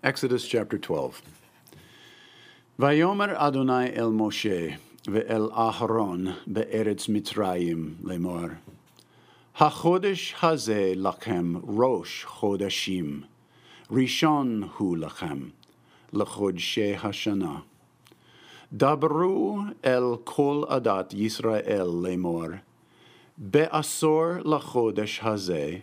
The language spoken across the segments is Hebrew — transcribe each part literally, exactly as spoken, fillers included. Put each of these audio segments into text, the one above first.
Exodus chapter twelve. Vayomer Adonai el Moshe ve'el Aharon be'eretz Mitzrayim lemor. HaChodesh hazeh lachem rosh chodashim. Rishon hu lachem lechodshei hashana. Dabru el kol adat Yisrael lemor. Be'asor lachodesh hazeh.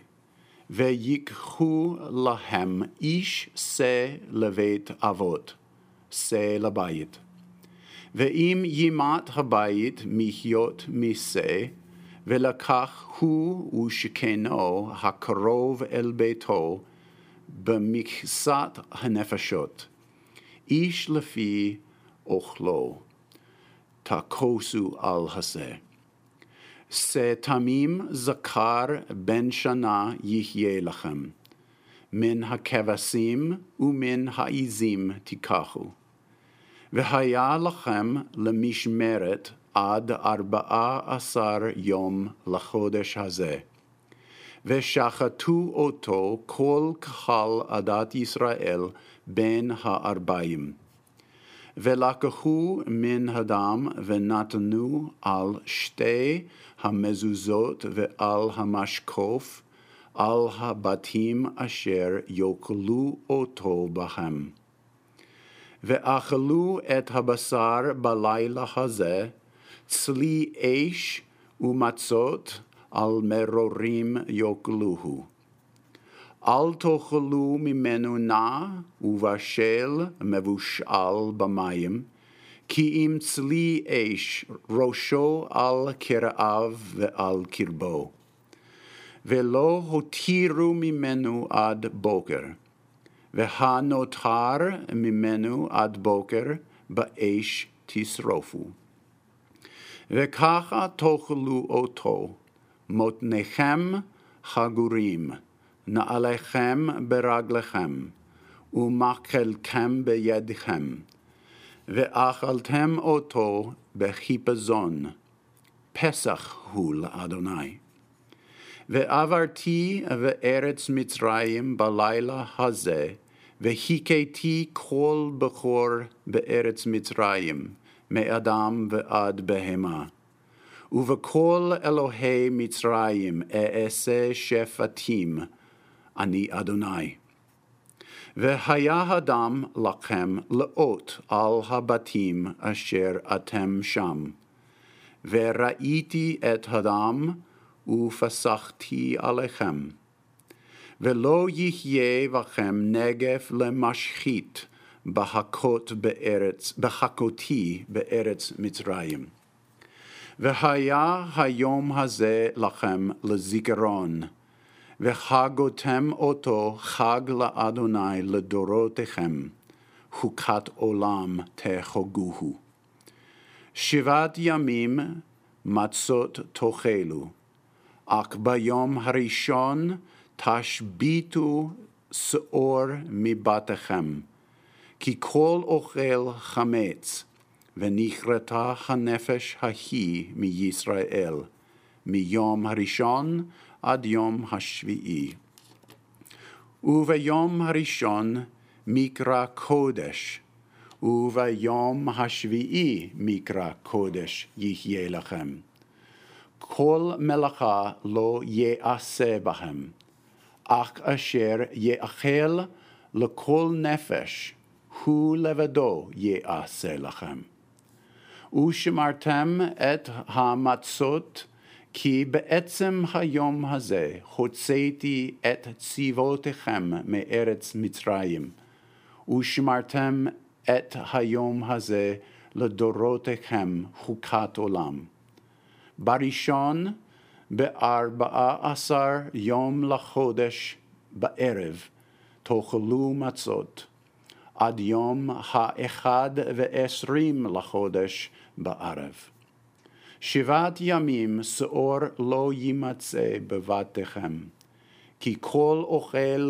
Ve'yikhu lahem ish se levet avot, se labayit. Ve'im yimat habayit mihyot mise, ve'lakach hu ushkeno hakarov el beito, b'miksat hanefashot. Ish lefi ochlo, takosu al haseh. Se tamim zakar ben shana yihye lachem. Min hakevasim umin haizim tikachu. V'haya lachem lemishmeret ad arba'a asar yom lachodesh hazeh. V'shachatu oto kol kahal adat Yisrael ben ha'arbaim. Velakahu min hadam venatanu al shte hamezuzot ve'al hamashkof al habatim asher yoklu oto bahem. Ve'achalu et habasar balayla hazeh tzli eish umatzot al merorim yokluhu. Al tochelu mimenu na uvashel mevushal bamayim, ki im tzli eish rosho al kiraav ve'al kirbo. Velo hotiru mimenu ad boker, veha notar mimenu ad boker ba'eish tisrofu. Vekacha tochelu oto, motnechem chagurim, na'alechem beraglechem, u'machelchem beyedchem, ve'achaltem oto bechipazon, Pesach hu l'Adonai. Ve'avarti ve'eretz Mitzrayim balayla hazeh, ve'hiketi kol bechor be'eretz Mitzrayim, me'adam ve'ad behema. Uvekol Elohei Mitzrayim e'ese shefatim, Ani Adonai. Ve'haya hadam lachem leot al habatim asher atem sham. Ve'ra'iti et hadam ufasachti alechem. Ve'lo yihye vachem negef lemashchit bahakot be'eretz, bahakoti be'eretz Mitzrayim. Ve'haya hayom hazeh lachem lezikaron. Ve'chagotem oto chag la'Adonai ledorotechem, hukat olam techoguhu. Shivat yamim matzot tochelu, ak bayom harishon tashbitu seor mibatechem, ki kol ochel chametz, ve'nichreta hanefesh hahi mi Yisrael, mi yom harishon ad yom hashvi'i. Uvayom harishon mikra kodesh, uvayom hashvi'i mikra kodesh yihye lachem. Kol melacha lo ye'aseh bahem, ach asher ye'achel lekol nefesh, hu levado ye'aseh lachem. Ushemartem et hamatzot, כי בעצם היום הזה הוצאתי את צבאותיכם מארץ מצרים, ושמרתם את היום הזה לדורותיכם חוקת עולם. בראשון, בארבעה עשר יום לחודש בערב, תאכלו מצות, עד יום האחד ועשרים לחודש בערב. שבעת ימים שאור לא יימצא בבתיכם, כי כל אוכל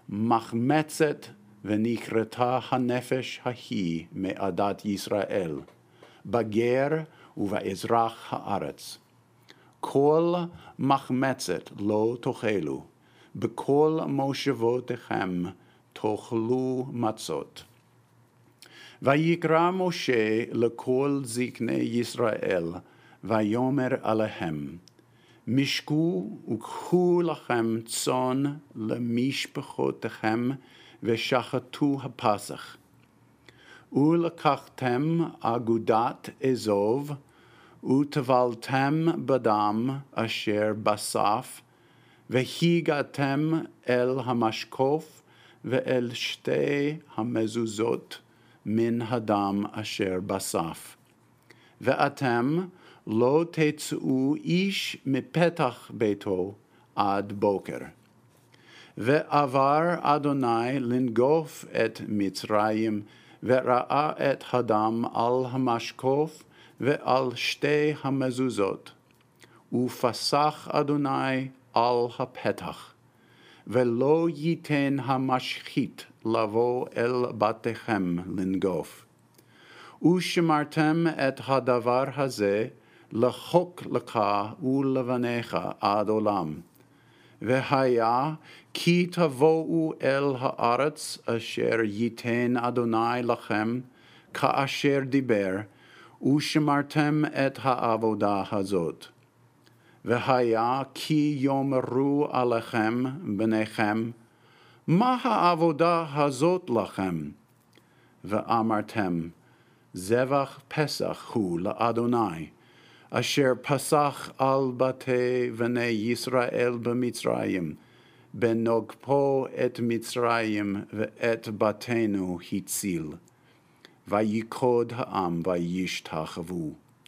מחמצת ונכרתה הנפש ההיא מעדת ישראל, בגר ובאזרח הארץ. כל מחמצת לא תאכלו, בכל מושבותיכם תאכלו מצות. ויקרא משה לכל זקני ישראל, ויאמר עליהם, משקו וקחו לכם צאן למשפחותיכם, ושחטו הפסח. ולקחתם אגודת אזוב, וטבלתם בדם אשר בסף, והגעתם אל המשקוף ואל שתי המזוזות מן הדם אשר בסף. ואתם לא תצאו איש מפתח ביתו עד בוקר. ועבר אדוני לנגוף את מצרים, וראה את הדם על המשקוף ועל שתי המזוזות. ופסח אדוני על הפתח, ולא ייתן המשחית לבוא אל בתיכם לנגוף. ושמרתם את הדבר הזה לחוק לך ולבניך עד עולם. והיה כי תבואו אל הארץ אשר ייתן אדוני לכם, כאשר דיבר, ושמרתם את העבודה הזאת. והיה כי יאמרו עליכם בניכם, מה העבודה הזאת לכם? ואמרתם, זבח פסח הוא לאדוני, אשר פסח על בתי בני ישראל במצרים, בנגפו את מצרים ואת בתינו הציל. ויקוד העם וישתחוו.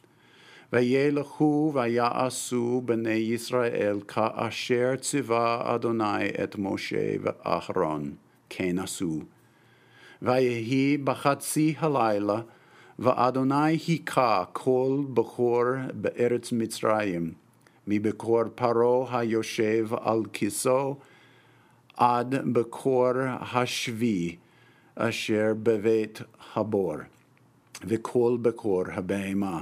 וילכו ויעשו בני ישראל כאשר ציווה אדוני את משה ואהרון, כן עשו. ויהי בחצי הלילה, ואדוני היכה כל בכור בארץ מצרים, מבכור פרעה היושב על כיסאו, עד בכור השבי אשר בבית הבור, וכל בכור הבהמה.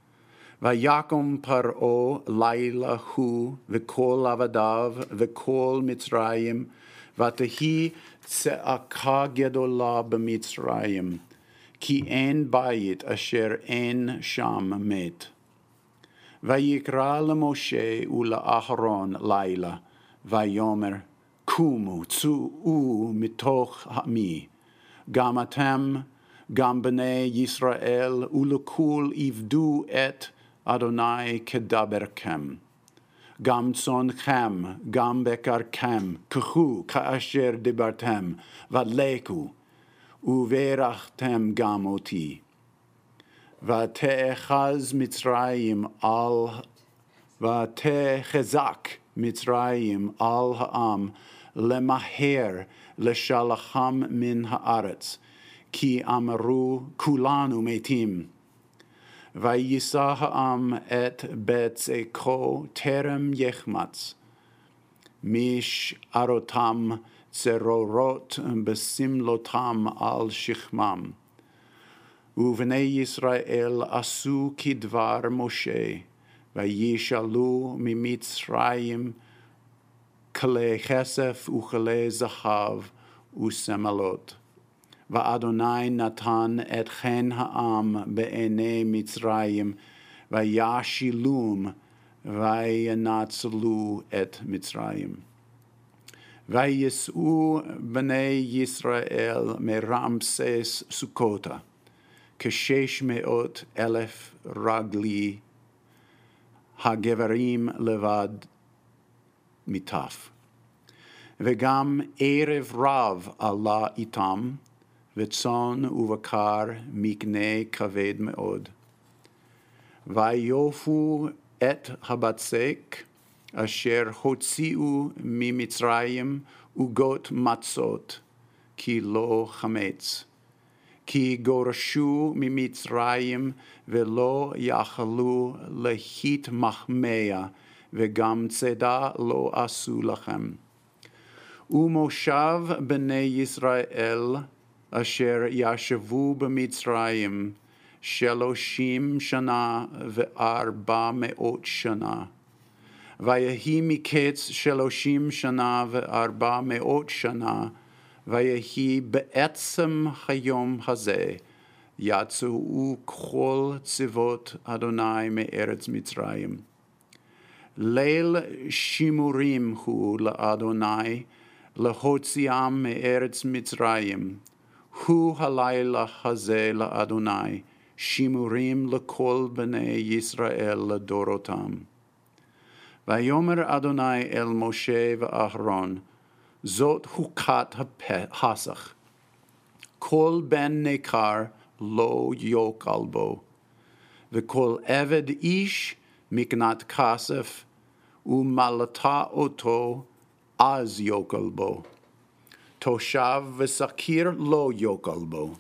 ויקום פרעה לילה הוא, וכל עבדיו, וכל מצרים, ותהי צעקה גדולה במצרים, כי אין בית אשר אין שם מת. ויקרא למשה ולאהרון לילה, ויאמר, קומו צאו מתוך עמי, גם אתם, גם בני ישראל, ולכול עבדו את אדוני כדברכם. גם צאנכם, גם בקרכם, קחו כאשר דיברתם, ולכו, וברכתם גם אותי. ותאחז מצרים על, ותחזק מצרים על העם, למהר לשלחם מן הארץ, כי אמרו כולנו מתים. ויישא העם את בצקו טרם יחמץ, משערותם צרורות בסמלותם על שכמם. ובני ישראל עשו כדבר משה, וישאלו ממצרים כלי כסף וכלי זהב ושמלות. ואדוני נתן את חן העם בעיני מצרים, וישילום וינצלו את מצרים. ויסעו בני ישראל מרמסס סוכותה, כשש מאות אלף רגלי, הגברים לבד מטף. וגם ערב רב עלה איתם, וצאן ובקר מקנה כבד מאוד. ויופו את הבצק אשר הוציאו ממצרים עוגות מצות, כי לא חמץ. כי גורשו ממצרים ולא יכלו להתמחמע, וגם צידה לא עשו לכם. ומושב בני ישראל אשר ישבו במצרים שלושים שנה וארבע מאות שנה. ויהי מקץ שלושים שנה וארבע מאות שנה, ויהי בעצם היום הזה, יצאו כל צבאות אדוני מארץ מצרים. ליל שימורים הוא לאדוני, להוציאם מארץ מצרים. הוא הלילה הזה לאדוני, שימורים לכל בני ישראל לדורותם. ויאמר אדוני אל משה ואהרון, זאת חוקת הפסח. כל בן ניכר לא יאכל בו, וכל עבד איש מקנת כסף, ומלטה אותו, אז יאכל בו. תושב ושכיר לא יאכל בו.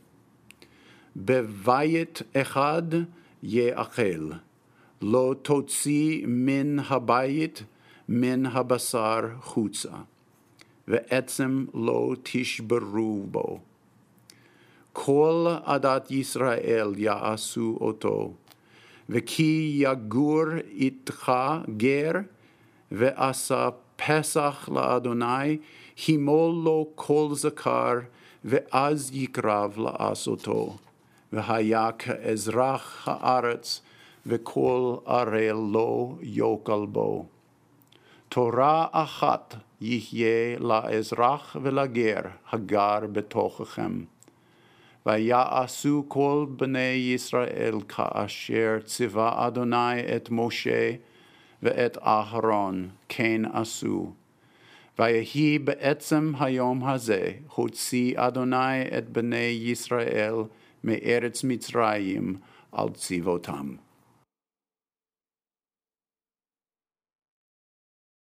בבית אחד יאכל, לא תוציא מן הבית, מן הבשר חוצה, ועצם לא תשברו בו. כל עדת ישראל יעשו אותו, וכי יגור איתך גר, ועשה פסח לאדוני, הימול לו כל זכר, ואז יקרב לעשותו. והיה כאזרח הארץ, וכל ערל לא יאכל בו. תורה אחת יהיה לאזרח ולגר הגר בתוככם. ויעשו כל בני ישראל כאשר ציווה אדוני את משה ואת אהרון, כן עשו. ויהי בעצם היום הזה, הוציא אדוני את בני ישראל מארץ מצרים על צבאותם.